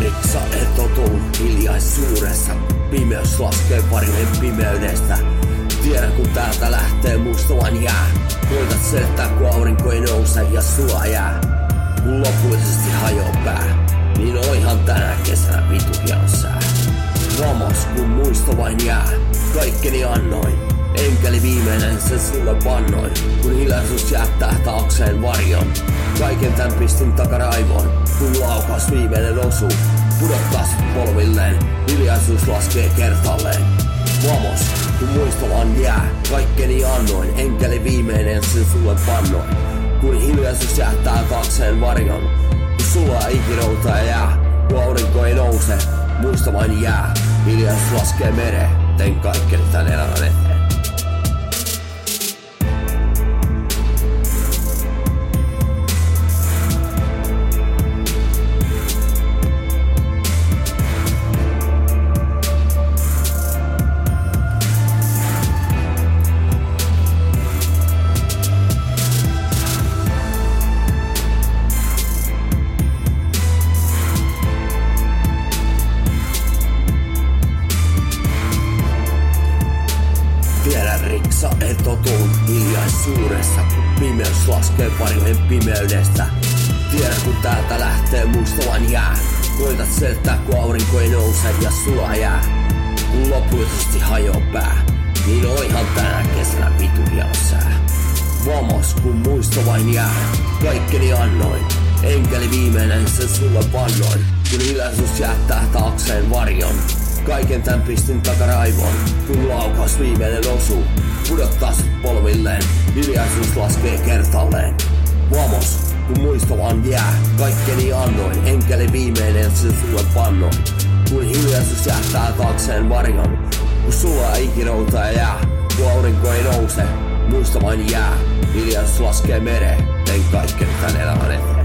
riksa et oo tullut hiljaisuudessa. Pimeys laskee varjojen pimeydestä. Tiedän kun täältä lähtee musta vain jää. Koitat selittää kun aurinko ei nouse ja sulla jää. Kun lopullisesti hajoo pää, niin oihan tänä kesänä vitu hieno sää. Vamos kun muisto vain jää, kaikkeni annoin. Enkeli viimeinen sen sulle vannoin. Kun hiljaisuus jättää taakseen varjon. Kaiken tän pistin takaraivoon. Kun laukaus viimeinen osuu, pudottaa sit polvilleen. Hiljaisuus laskee kertalleen. Vamos, kun muisto vaan jää, kaikkeni annoin. Enkeli viimeinen sen sulle vannoin. Kun hiljaisuus jättää taakseen varjon. Kun sulla ikiroutaa jää, kun aurinko ei nouse, muisto vain jää. Hiljaisuus laskee mereen, tein kaikkeni tän elämän eteen. Tiedän riksa et oo tullut hiljaisuudessa. Pimeys laskee varjojen pimeydestä. Tiedän kun täältä lähtee musta vain jää. Koitat selittää kun aurinko ei nouse ja sulla jää. Kun lopullisesti hajoo pää, niin oihan tänä kesänä vitu hieno sää. Vamos kun muisto vain jää, kaikkeni annoin. Enkeli viimeinen sen sulle vannoin. Kun hiljaisuus jättää taakseen varjon. Kaiken tän pistin takaraivoon. Kun laukaus viimeinen osuu, pudottaa sit polvilleen. Hiljaisuus laskee kertalleen. Vamos, kun muisto vaan jää, kaikkeni annoin. Enkeli viimeinen sen sulle vannoin. Kun hiljaisuus jättää taakseen varjon. Kun sulla ikiroutaa jää, kun aurinko ei nouse, muisto vain jää. Hiljaisuus laskee mereen, tein kaikkeni tän elämän eteen.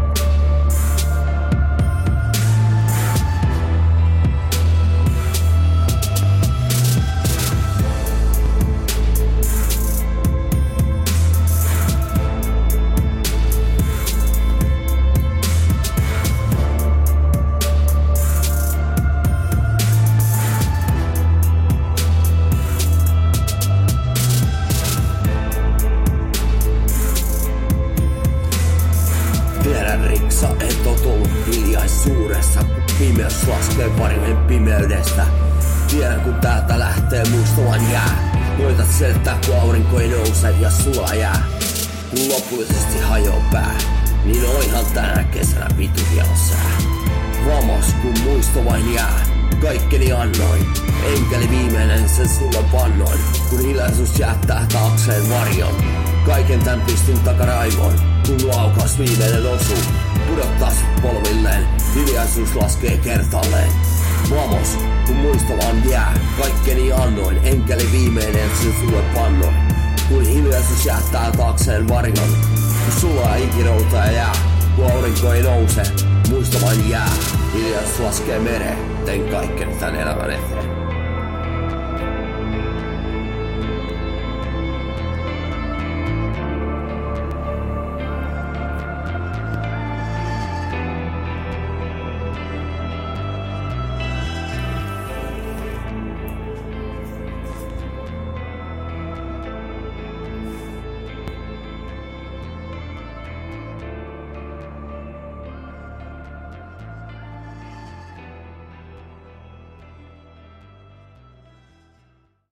Tiedän riksa et oo tullut hiljaisuudessa. Pimeys laskee varjojen pimeydestä. Tiedän kun täältä lähtee musta vain jää. Koitat selittää kun aurinko ei nouse ja sulla jää. Kun lopullisesti hajoo pää, niin oihan tänä kesänä vitu hieno sää. Vamos kun muisto vain jää, kaikkeni annoin. Enkeli viimeinen sen sulle vannoin. Kun hiljaisuus jättää taakseen varjon. Kaiken tän pistin takaraivoon. Kun laukaus viimeinen osuu, pudottaa sit polvilleen. Hiljaisuus laskee kertalleen. Vamos, kun muisto vaan jää, kaikkeni annoin. Enkeli viimeinen sen sulle vannoin. Kun hiljaisuus jättää taakseen varjon. Kun sulla ikiroutaa jää, kun aurinko ei nouse, muisto vain jää. Hiljaisuus laskee mereen, tein kaikkeni tän elämän eteen.